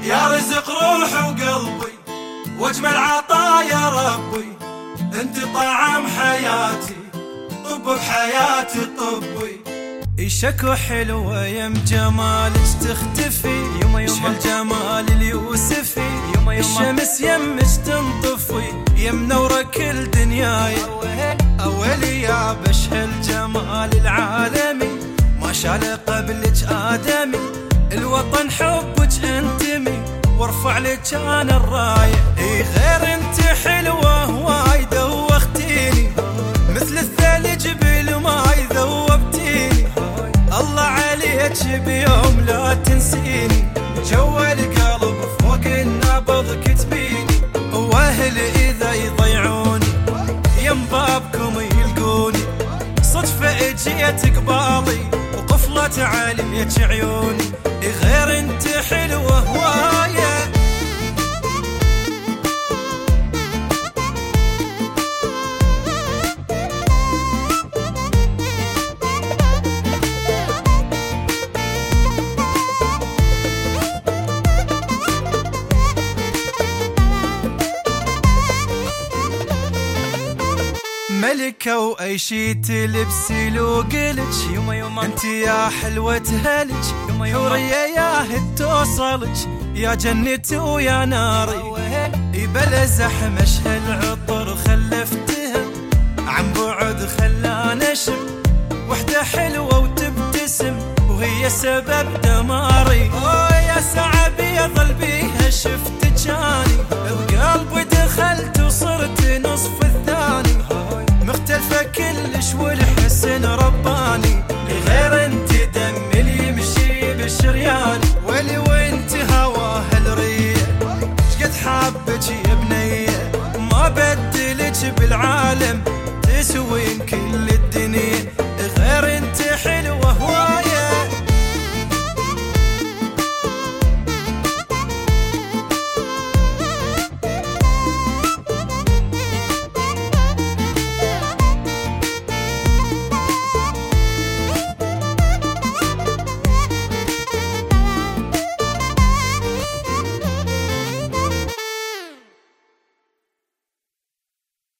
يا رزق روح وقلبي واجمل عطايا ربي، انت طعم حياتي طب بحياتي طبي. شكوى حلوة يم جمالك تختفي، يوم الجمال اليوسفي، الشمس يمك تنطفي، يم نورة كل دنياي. أولي يا بش هالجمال العالمي، ما شال قبلك آدمي، الوطن حبك انتمي، وارفع لك انا الراية. غير انت حلوة هواي دوختيني، مثل الثلج بالماي ذوبتيني، الله عليك بيوم لا تنسيني، جو القلب فوق النبض كتبيني، واهل اذا يضيعوني يم بابكم يلقوني، صدفة اجيت قبالي وقفلت عليك عيوني. غير انت حلوة هواية. ملكة وأي شي تلبسي لو قلج، انت يا حلوة هلج، حورية يا هد توصلج، يا جنتي ويا ناري. بلا زحمة هالعطر خلفتها، عن بعد خلاني اشم وحدة حلوة وتبتسم، وهي سبب دماري. يا ساعة بيضل بيها شفت جاني، بقلبي دخلت وصرت نصف الثاني، مختلفة كلش والحسن رباني. غير انت دم اللي يمشي بالشريان، ولي وانت هواه الريح، شقد حابك يا بنية، ما بدلك بالعالم تسوين كل